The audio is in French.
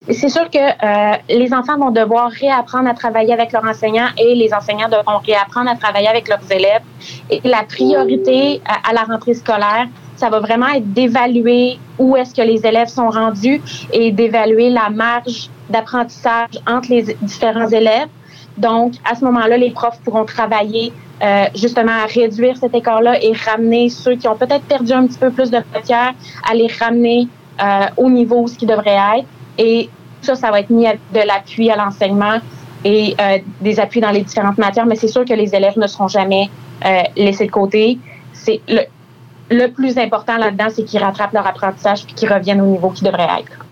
C'est sûr que les enfants vont devoir réapprendre à travailler avec leurs enseignants et les enseignants devront réapprendre à travailler avec leurs élèves. Et la priorité à la rentrée scolaire, ça va vraiment être d'évaluer où est-ce que les élèves sont rendus et d'évaluer la marge d'apprentissage entre les différents élèves. Donc, à ce moment-là, les profs pourront travailler justement à réduire cet écart-là et ramener ceux qui ont peut-être perdu un petit peu plus de matière, à les ramener au niveau où ce qui devrait être. Et ça va être mis de l'appui à l'enseignement et des appuis dans les différentes matières, mais c'est sûr que les élèves ne seront jamais laissés de côté. C'est le plus important là-dedans, c'est qu'ils rattrapent leur apprentissage puis qu'ils reviennent au niveau qui devrait être.